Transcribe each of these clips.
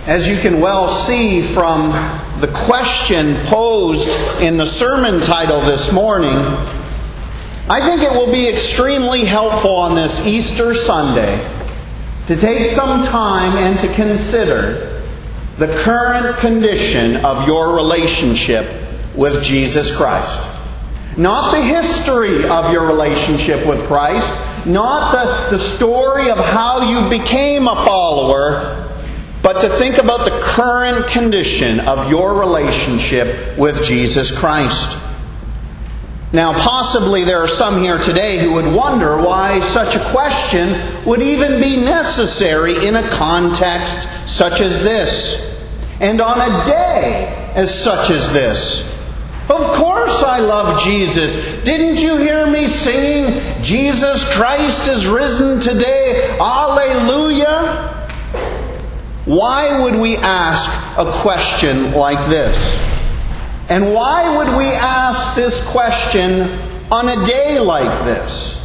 As you can well see from the question posed in the sermon title this morning, I think it will be extremely helpful on this Easter Sunday to take some time and to consider the current condition of your relationship with Jesus Christ. Not the history of your relationship with Christ, not the story of how you became a follower, but to think about the current condition of your relationship with Jesus Christ. Now, possibly there are some here today who would wonder why such a question would even be necessary in a context such as this, and on a day as such as this. Of course I love Jesus. Didn't you hear me singing, Jesus Christ is risen today, Alleluia? Why would we ask a question like this? And why would we ask this question on a day like this?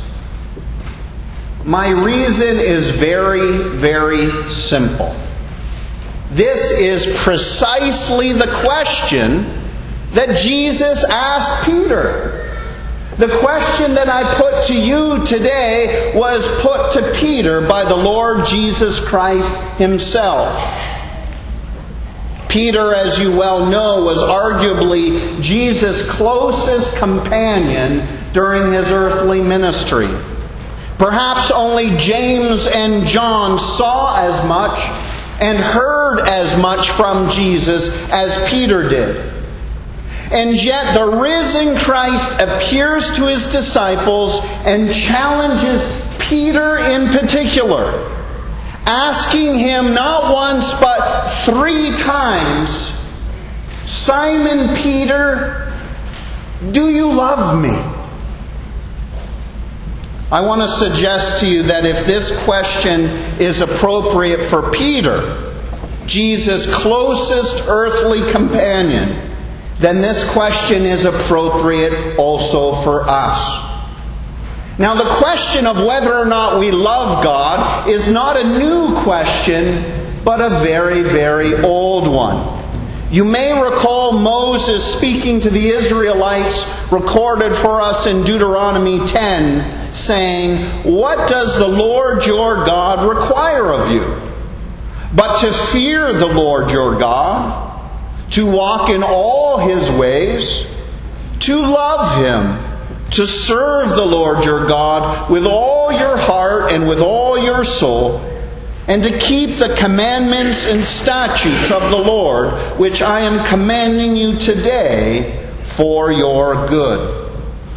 My reason is very, very simple. This is precisely the question that Jesus asked Peter. The question that I put to you today was put to Peter by the Lord Jesus Christ Himself. Peter, as you well know, was arguably Jesus' closest companion during His earthly ministry. Perhaps only James and John saw as much and heard as much from Jesus as Peter did. And yet the risen Christ appears to His disciples and challenges Peter in particular, asking him not once but 3 times, Simon Peter, do you love me? I want to suggest to you that if this question is appropriate for Peter, Jesus' closest earthly companion, then this question is appropriate also for us. Now, the question of whether or not we love God is not a new question, but a very, very old one. You may recall Moses speaking to the Israelites, recorded for us in Deuteronomy 10, saying, "What does the Lord your God require of you? But to fear the Lord your God, to walk in all His ways, to love Him, to serve the Lord your God with all your heart and with all your soul, and to keep the commandments and statutes of the Lord, which I am commanding you today for your good."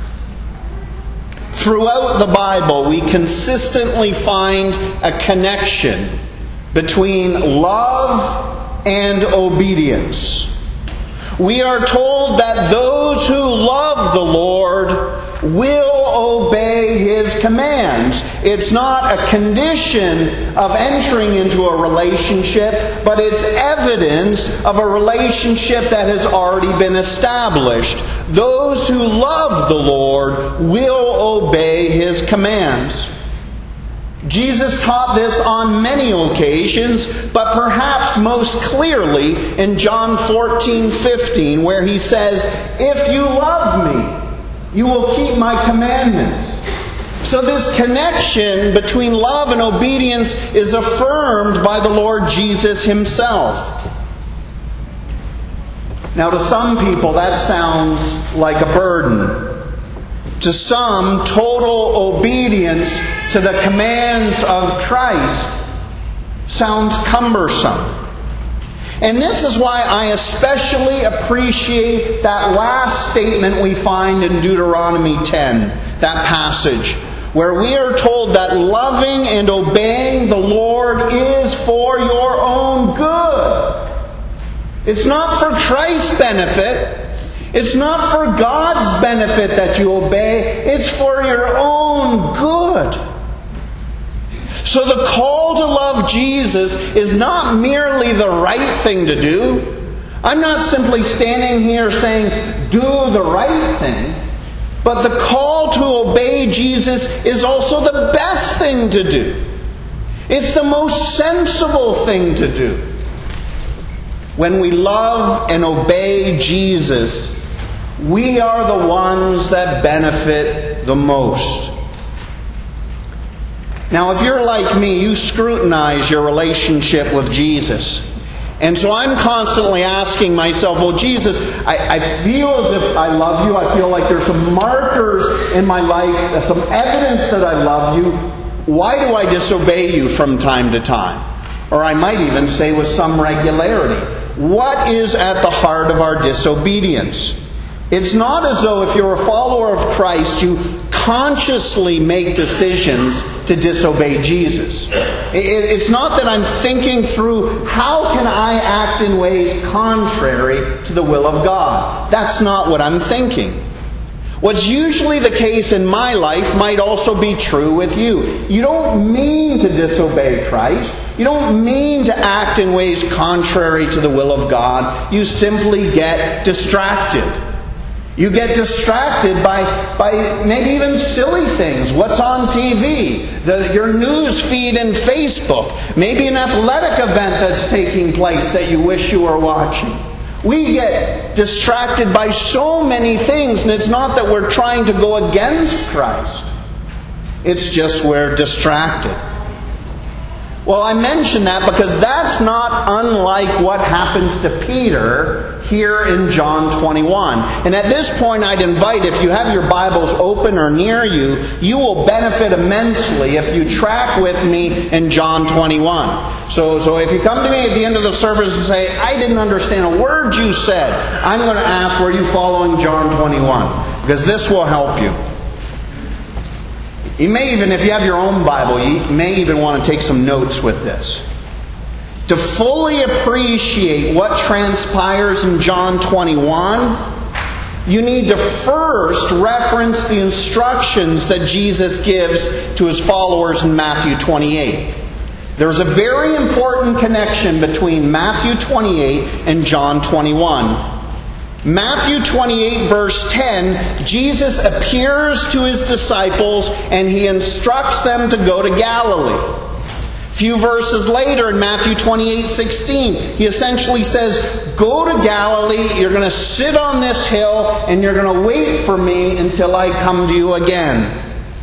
Throughout the Bible, we consistently find a connection between love and obedience. We are told that those who love the Lord will obey His commands. It's not a condition of entering into a relationship, but it's evidence of a relationship that has already been established. Those who love the Lord will obey His commands. Jesus taught this on many occasions, but perhaps most clearly in John 14:15, where He says, "If you love me, you will keep my commandments." So this connection between love and obedience is affirmed by the Lord Jesus Himself. Now, to some people that sounds like a burden. To some, total obedience to the commands of Christ sounds cumbersome. And this is why I especially appreciate that last statement we find in Deuteronomy 10, that passage, where we are told that loving and obeying the Lord is for your own good. It's not for Christ's benefit. It's not for God's benefit that you obey. It's for your own good. So the call to love Jesus is not merely the right thing to do. I'm not simply standing here saying, do the right thing. But the call to obey Jesus is also the best thing to do. It's the most sensible thing to do. when we love and obey Jesus, we are the ones that benefit the most. Now, if you're like me, you scrutinize your relationship with Jesus. And so I'm constantly asking myself, well, Jesus, I feel as if I love you. I feel like there's some markers in my life, some evidence that I love you. Why do I disobey you from time to time? Or I might even say with some regularity. What is at the heart of our disobedience? It's not as though if you're a follower of Christ, you consciously make decisions to disobey Jesus. It's not that I'm thinking through how can I act in ways contrary to the will of God. That's not what I'm thinking. What's usually the case in my life might also be true with you. You don't mean to disobey Christ. You don't mean to act in ways contrary to the will of God. You simply get distracted. You get distracted by maybe even silly things. What's on TV? Your news feed in Facebook. Maybe an athletic event that's taking place that you wish you were watching. We get distracted by so many things, and it's not that we're trying to go against Christ. It's just we're distracted. Well, I mention that because that's not unlike what happens to Peter here in John 21. And at this point, I'd invite, if you have your Bibles open or near you, you will benefit immensely if you track with me in John 21. So if you come to me at the end of the service and say, I didn't understand a word you said, I'm going to ask, were you following John 21? Because this will help you. You may even, if you have your own Bible, you may even want to take some notes with this. To fully appreciate what transpires in John 21, you need to first reference the instructions that Jesus gives to His followers in Matthew 28. There's a very important connection between Matthew 28 and John 21. Matthew 28 verse 10, Jesus appears to His disciples and He instructs them to go to Galilee. A few verses later in Matthew 28:16, He essentially says, go to Galilee, you're going to sit on this hill and you're going to wait for me until I come to you again.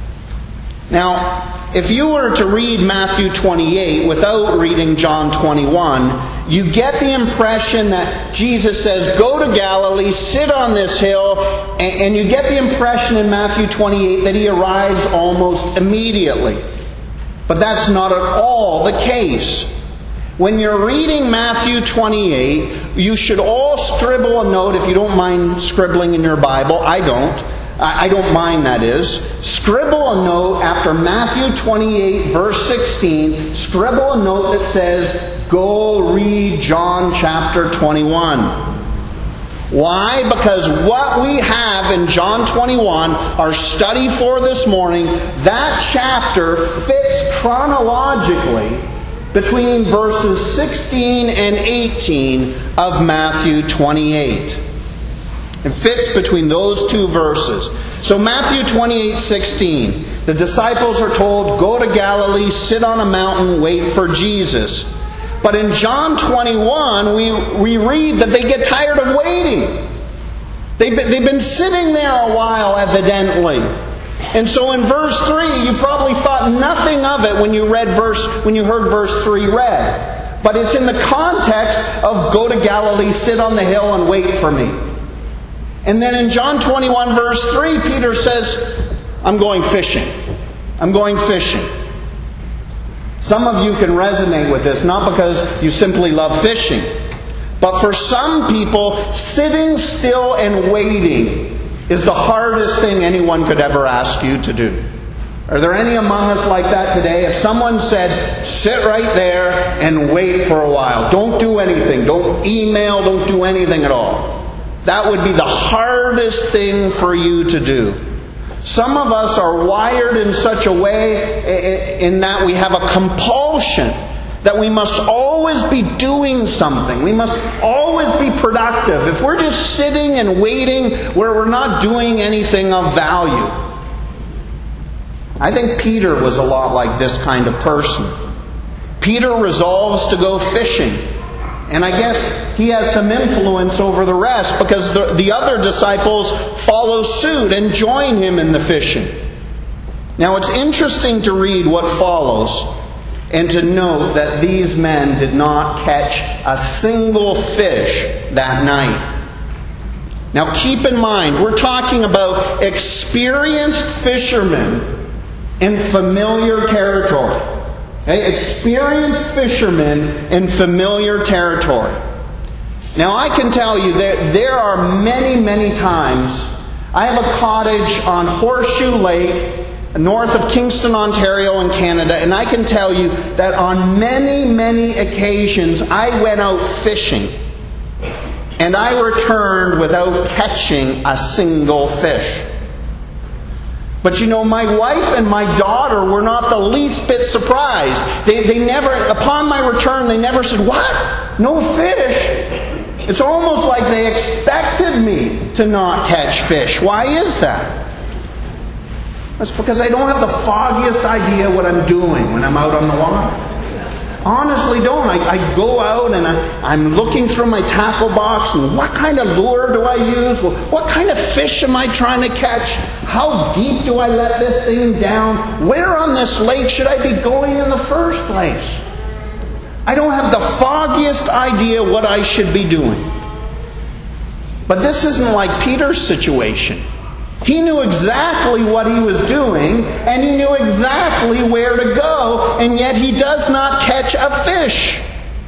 Now, if you were to read Matthew 28 without reading John 21, you get the impression that Jesus says, go to Galilee, sit on this hill, and you get the impression in Matthew 28 that He arrives almost immediately. But that's not at all the case. When you're reading Matthew 28, you should all scribble a note, if you don't mind scribbling in your Bible. I don't mind, that is. Scribble a note after Matthew 28, verse 16. Scribble a note that says, go read John chapter 21. Why? Because what we have in John 21, our study for this morning, that chapter fits chronologically between verses 16 and 18 of Matthew 28. It fits between those two verses. So Matthew 28:16, the disciples are told, go to Galilee, sit on a mountain, wait for Jesus. But in John 21, we read that they get tired of waiting. They've been sitting there a while, evidently. And so in verse 3, you probably thought nothing of it when you heard verse 3 read. But it's in the context of go to Galilee, sit on the hill and wait for me. And then in John 21 verse 3, Peter says, I'm going fishing. I'm going fishing. Some of you can resonate with this, not because you simply love fishing, but for some people, sitting still and waiting is the hardest thing anyone could ever ask you to do. Are there any among us like that today? If someone said, sit right there and wait for a while. Don't do anything. Don't email. Don't do anything at all. That would be the hardest thing for you to do. Some of us are wired in such a way in that we have a compulsion that we must always be doing something. We must always be productive. If we're just sitting and waiting where we're not doing anything of value. I think Peter was a lot like this kind of person. Peter resolves to go fishing. And I guess he has some influence over the rest because the other disciples follow suit and join him in the fishing. Now it's interesting to read what follows and to note that these men did not catch a single fish that night. Now keep in mind, we're talking about experienced fishermen in familiar territory. Okay? Experienced fishermen in familiar territory. Now I can tell you that there are many, many times. I have a cottage on Horseshoe Lake, north of Kingston, Ontario in Canada, and I can tell you that on many, many occasions I went out fishing and I returned without catching a single fish. But you know, my wife and my daughter were not the least bit surprised. They never, upon my return, they never said, "What? No fish?" It's almost like they expected me to not catch fish. Why is that? That's because I don't have the foggiest idea what I'm doing when I'm out on the water. Honestly don't. I go out and I'm looking through my tackle box and what kind of lure do I use? What kind of fish am I trying to catch? How deep do I let this thing down? Where on this lake should I be going in the first place? I don't have the foggiest idea what I should be doing. But this isn't like Peter's situation. He knew exactly what he was doing, and he knew exactly where to go, and yet he does not catch a fish.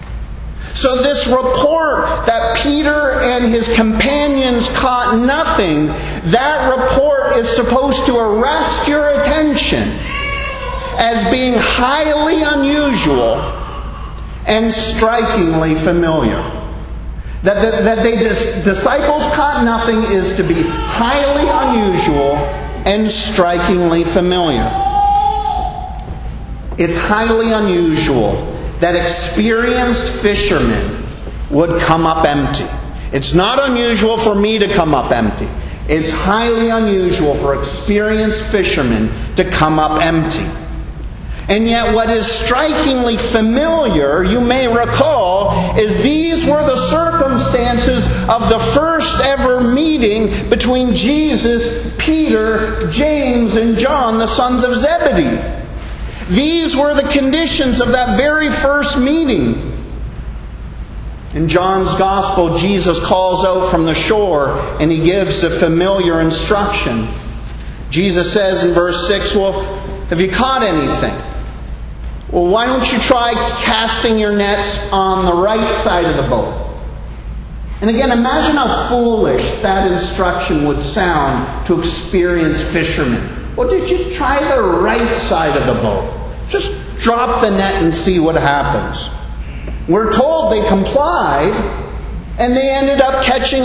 So this report that Peter and his companions caught nothing, that report is supposed to arrest your attention as being highly unusual and strikingly familiar. That disciples caught nothing is to be highly unusual and strikingly familiar. It's highly unusual that experienced fishermen would come up empty. It's not unusual for me to come up empty. It's highly unusual for experienced fishermen to come up empty. And yet what is strikingly familiar, you may recall, is these were the circumstances of the first ever meeting between Jesus, Peter, James, and John, the sons of Zebedee. These were the conditions of that very first meeting. In John's Gospel, Jesus calls out from the shore and he gives a familiar instruction. Jesus says in verse 6, "Well, have you caught anything? Well, why don't you try casting your nets on the right side of the boat?" And again, imagine how foolish that instruction would sound to experienced fishermen. Well, did you try the right side of the boat? Just drop the net and see what happens. We're told they complied, and they ended up catching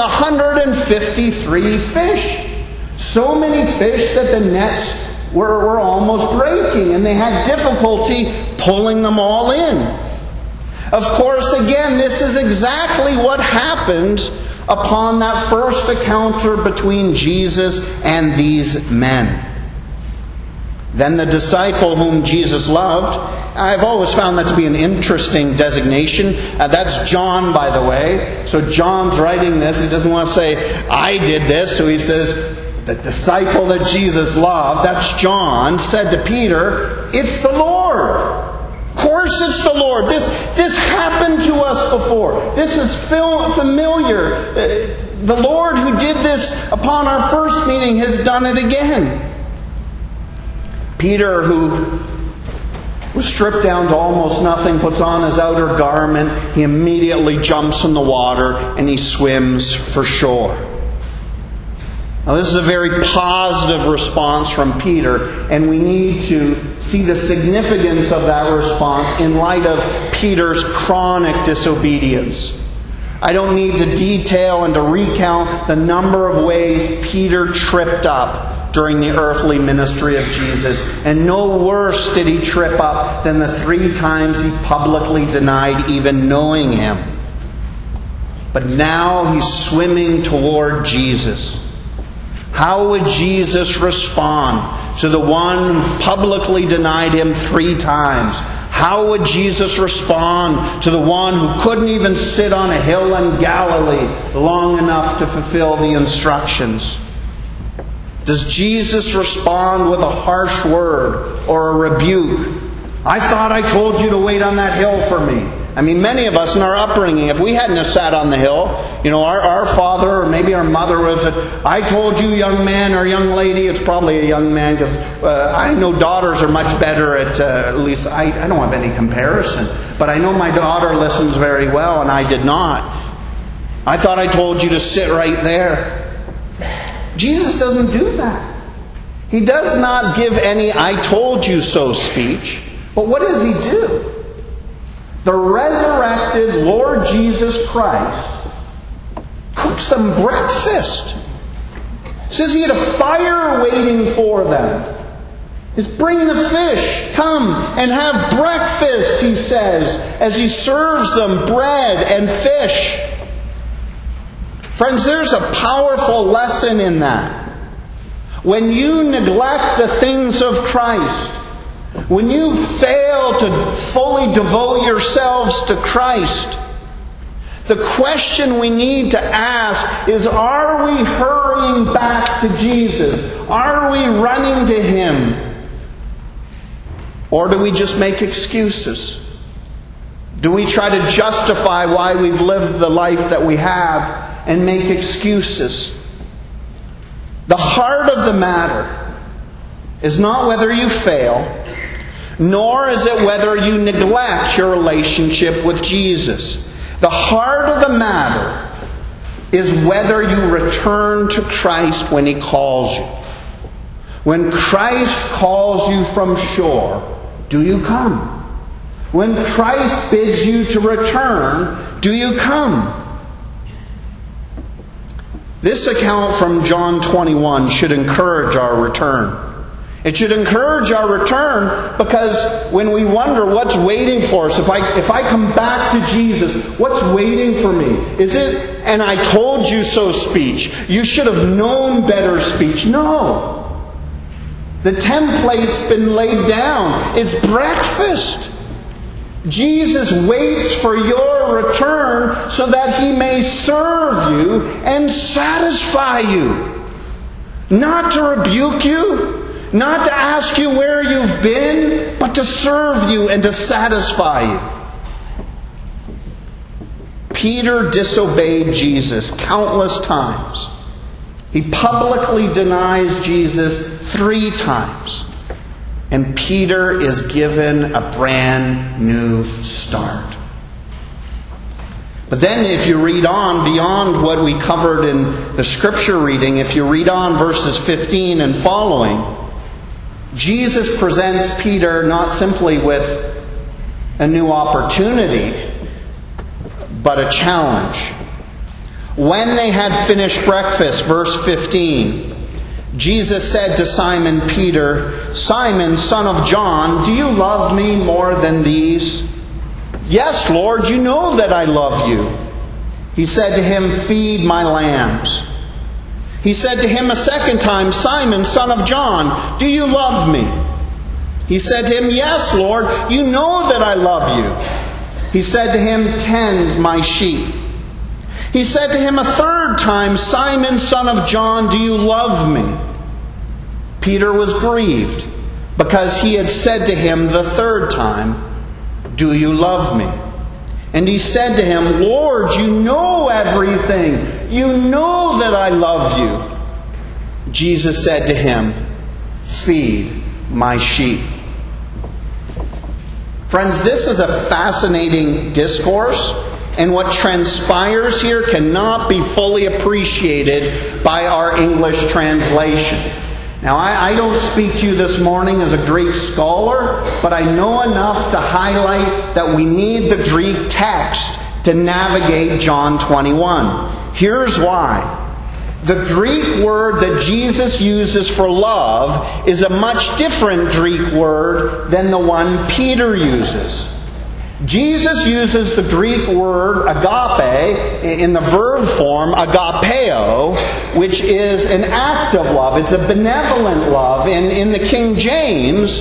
153 fish. So many fish that the nets were almost breaking, and they had difficulty pulling them all in. Of course, again, this is exactly what happened upon that first encounter between Jesus and these men. Then the disciple whom Jesus loved, I've always found that to be an interesting designation. That's John, by the way. So John's writing this. He doesn't want to say, "I did this." So he says, the disciple that Jesus loved, that's John, said to Peter, "It's the Lord." Of course it's the Lord. This happened to us before. This is familiar. The Lord who did this upon our first meeting has done it again. Peter, who was stripped down to almost nothing, puts on his outer garment. He immediately jumps in the water and he swims for shore. Now, this is a very positive response from Peter, and we need to see the significance of that response in light of Peter's chronic disobedience. I don't need to detail and to recount the number of ways Peter tripped up during the earthly ministry of Jesus, and no worse did he trip up than the 3 times he publicly denied even knowing him. But now he's swimming toward Jesus. How would Jesus respond to the one who publicly denied him 3 times? How would Jesus respond to the one who couldn't even sit on a hill in Galilee long enough to fulfill the instructions? Does Jesus respond with a harsh word or a rebuke? I thought I told you to wait on that hill for me. I mean, many of us in our upbringing, if we hadn't have sat on the hill, our father or maybe our mother would have said, I told you, young man or young lady. It's probably a young man, because I know daughters are much better at least I don't have any comparison. But I know my daughter listens very well, and I did not. I thought I told you to sit right there. Jesus doesn't do that. He does not give any I told you so speech. But what does He do? The resurrected Lord Jesus Christ cooks them breakfast. It says He had a fire waiting for them. He's bring the fish. Come and have breakfast, He says, as He serves them bread and fish. Friends, there's a powerful lesson in that. When you neglect the things of Christ, when you fail to fully devote yourselves to Christ, the question we need to ask is, are we hurrying back to Jesus? Are we running to Him? Or do we just make excuses? Do we try to justify why we've lived the life that we have and make excuses? The heart of the matter is not whether you fail, nor is it whether you neglect your relationship with Jesus. The heart of the matter is whether you return to Christ when He calls you. When Christ calls you from shore, do you come? When Christ bids you to return, do you come? This account from John 21 should encourage our return. It should encourage our return, because when we wonder what's waiting for us, if I come back to Jesus, what's waiting for me? Is it an I told you so speech? You should have known better speech? No. The template's been laid down. It's breakfast. Jesus waits for your return so that He may serve you and satisfy you. Not to rebuke you, not to ask you where you've been, but to serve you and to satisfy you. Peter disobeyed Jesus countless times. He publicly denies Jesus 3 times. And Peter is given a brand new start. But then if you read on beyond what we covered in the scripture reading, if you read on verses 15 and following, Jesus presents Peter not simply with a new opportunity, but a challenge. When they had finished breakfast, verse 15, Jesus said to Simon Peter, Simon, son of John, do you love me more than these? Yes, Lord, you know that I love you. He said to him, feed my lambs. He said to him a second time, Simon, son of John, do you love me? He said to him, yes, Lord, you know that I love you. He said to him, tend my sheep. He said to him a third time, Simon, son of John, do you love me? Peter was grieved, because he had said to him the third time, do you love me? And he said to him, Lord, you know everything. You know that I love you. Jesus said to him, feed my sheep. Friends, this is a fascinating discourse, and what transpires here cannot be fully appreciated by our English translation. Now, I don't speak to you this morning as a Greek scholar, but I know enough to highlight that we need the Greek text to navigate John 21. Here's why. The Greek word that Jesus uses for love is a much different Greek word than the one Peter uses. Jesus uses the Greek word agape in the verb form agapeo, which is an act of love. It's a benevolent love. And in the King James,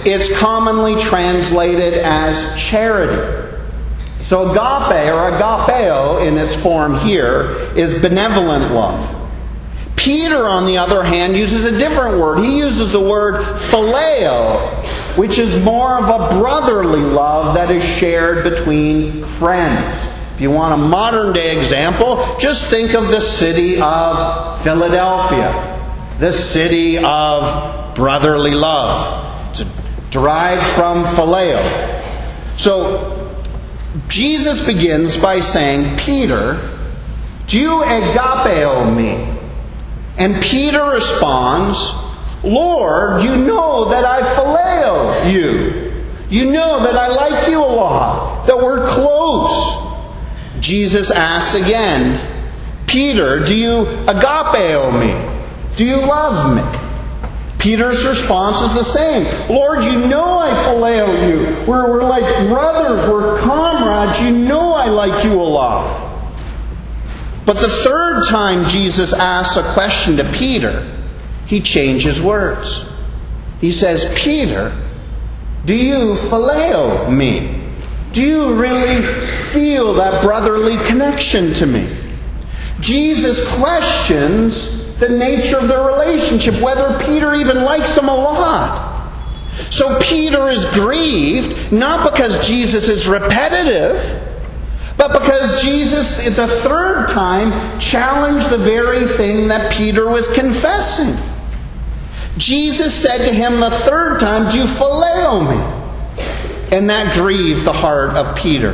it's commonly translated as charity. So agape, or agapeo in its form here, is benevolent love. Peter, on the other hand, uses a different word. He uses the word phileo, which is more of a brotherly love that is shared between friends. If you want a modern day example, just think of the city of Philadelphia, the city of brotherly love. It's derived from phileo. So Jesus begins by saying, Peter, do you agapeo me? And Peter responds, Lord, you know that I phileo you. You know that I like you a lot, that we're close. Jesus asks again, Peter, do you agapeo me? Do you love me? Peter's response is the same. Lord, you know I phileo you. We're like brothers, we're comrades. You know I like you a lot. But the third time Jesus asks a question to Peter, he changes words. He says, Peter, do you phileo me? Do you really feel that brotherly connection to me? Jesus questions the nature of their relationship, whether Peter even likes him a lot. So Peter is grieved, not because Jesus is repetitive, but because Jesus, the third time, challenged the very thing that Peter was confessing. Jesus said to him the third time, do you phileo me? And that grieved the heart of Peter.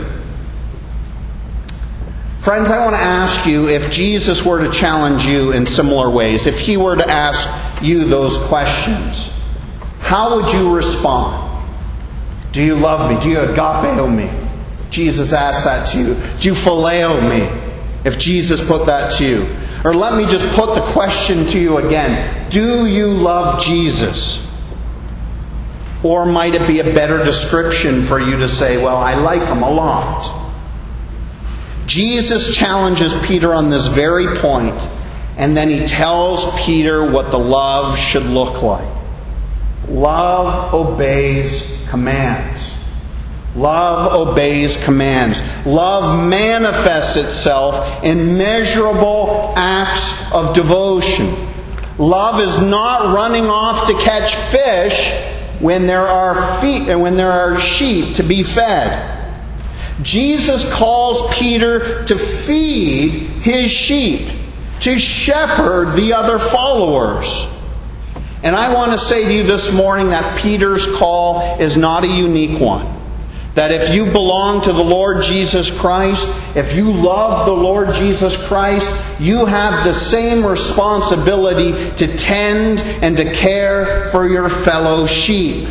Friends, I want to ask you, if Jesus were to challenge you in similar ways, if he were to ask you those questions, how would you respond? Do you love me? Do you agapeo me? Jesus asked that to you. Do you phileo me? If Jesus put that to you. Or let me just put the question to you again. Do you love Jesus? Or might it be a better description for you to say, well, I like him a lot. Jesus challenges Peter on this very point, and then he tells Peter what the love should look like. Love obeys commands. Love obeys commands. Love manifests itself in measurable acts of devotion. Love is not running off to catch fish when there are sheep to be fed. Jesus calls Peter to feed his sheep, to shepherd the other followers. And I want to say to you this morning that Peter's call is not a unique one. That if you belong to the Lord Jesus Christ, if you love the Lord Jesus Christ, you have the same responsibility to tend and to care for your fellow sheep.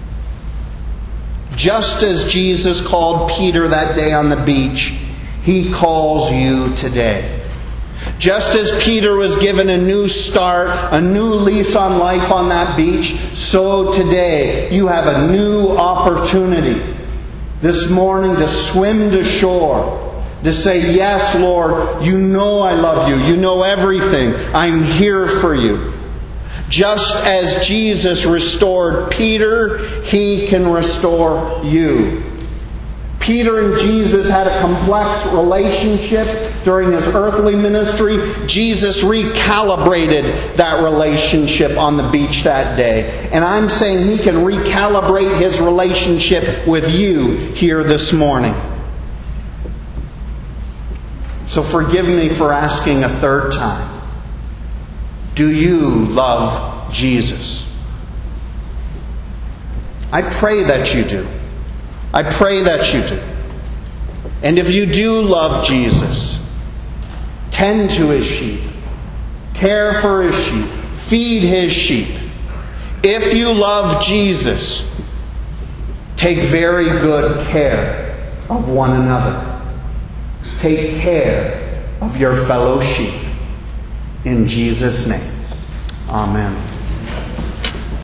Just as Jesus called Peter that day on the beach, he calls you today. Just as Peter was given a new start, a new lease on life on that beach, so today you have a new opportunity this morning to swim to shore, to say, yes, Lord, you know I love you. You know everything. I'm here for you. Just as Jesus restored Peter, he can restore you. Peter and Jesus had a complex relationship during his earthly ministry. Jesus recalibrated that relationship on the beach that day. And I'm saying he can recalibrate his relationship with you here this morning. So forgive me for asking a third time. Do you love Jesus? I pray that you do. I pray that you do. And if you do love Jesus, tend to his sheep, care for his sheep, feed his sheep. If you love Jesus, take very good care of one another. Take care of your fellow sheep. In Jesus' name. Amen.